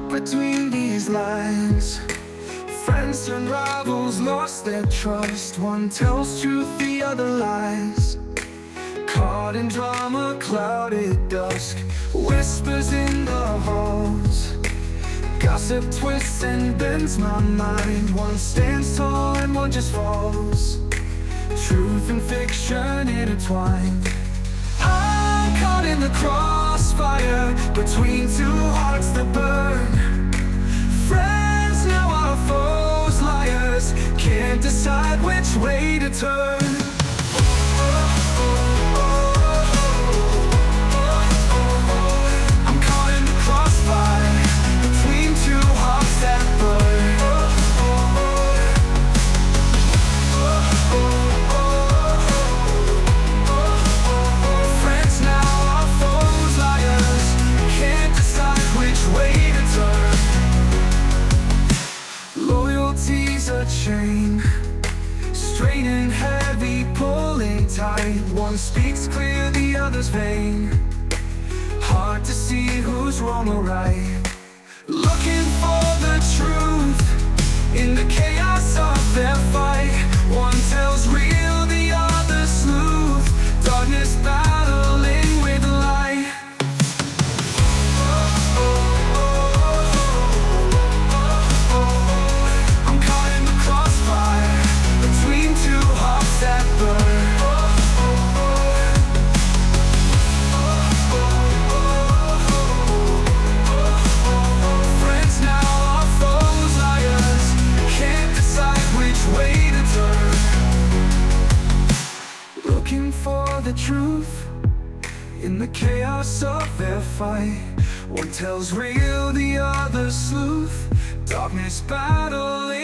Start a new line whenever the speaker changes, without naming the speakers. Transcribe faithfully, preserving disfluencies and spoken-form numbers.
between these lines. Friends and rivals lost their trust. One tells truth, the other lies. Caught in drama, clouded dusk. Whispers in the halls. Gossip twists and bends my mind. One stands tall and one just falls. Truth and fiction intertwined. I'm caught in the crossfire, between two hearts that burn. Friends now are foes, liars, can't decide which way to turn. I'm caught in the crossfire, between two hearts that burn. Friends now are foes, liars, can't decide which way to turn. Loyalty's a chain, straight and heavy, pulling tight. One speaks clear, the other's vain. Hard to see who's wrong or right. Looking for the truth in the chaos of their fight. One tells real, the other sleuth. Darkness battling with light. I'm caught in the crossfire, between two hearts that burn. Friends now are foes, liars, can't decide which way to turn. Looking for the truth in the chaos of their fight. One tells real, the other sleuth. Darkness battling